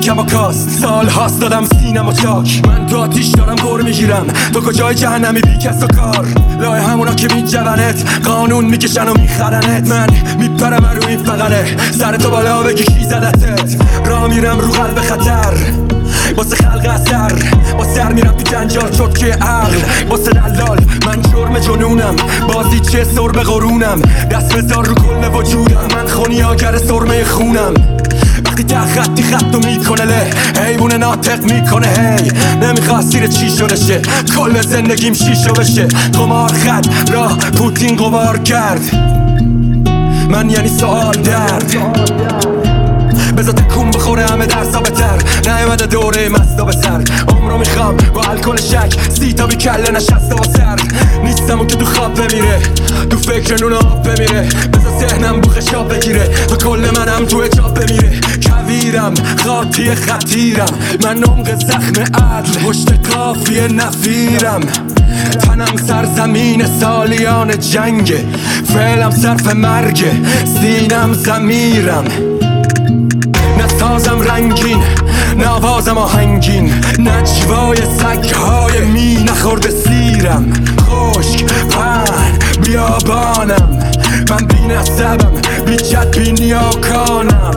کباکاست. سال هاست دادم سینم و چاک، من تو آتیش دارم گر میگیرم. تو کجای جهنمی بی کس و کار؟ لای همونا که میجونت قانون میکشن و میخرنت. من میپرم رو این فقره، سر تو بالا بگی کی زدتت. راه میرم رو قلب خطر واسه خلق اثر، با سر میرم تو جنجال چطکه عقل واسه دلال. من جرم جنونم، بازی چه سر به قرونم. دست بذار رو کل وجودم، من خونیاگر سرمه خونم. وقتی ته خطی خطو میکنه له، حیوون ناطق میکنه هی. نمیخواست زیر چی شده شه، کل زندگیم شیشو بشه. قمار خط راه پوتین قمار کرد، من یعنی سوال درد. بذار تکون بخوره همه درسا بتر، نیومده دوره مستا به سر. عمرو میخوام با الکل شک، سیتا بی کله نشسته با سر. نیستم اون که تو خواب بمیره، تو فکر نون آب بمیره. بذار ذهنم بوخش آب بگیره، و کل منم تو اجاب بمیره. کویرم خاطی خطیرم، من عمق زخم عدل پشت قافیه نفیرم. تنم سرزمین سالیان جنگه، فعلم صرف مرگه، سینم زمیرم. نسازم رنگین، نوازم آهنگین، نجوای سگهای می نخورده سیرم. خشک پهن بیابانم، من بی نسبم، بی جد بی نیاکانم.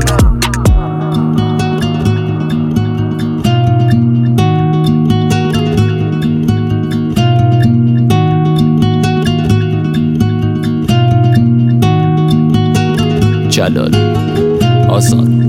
جلال آزاد.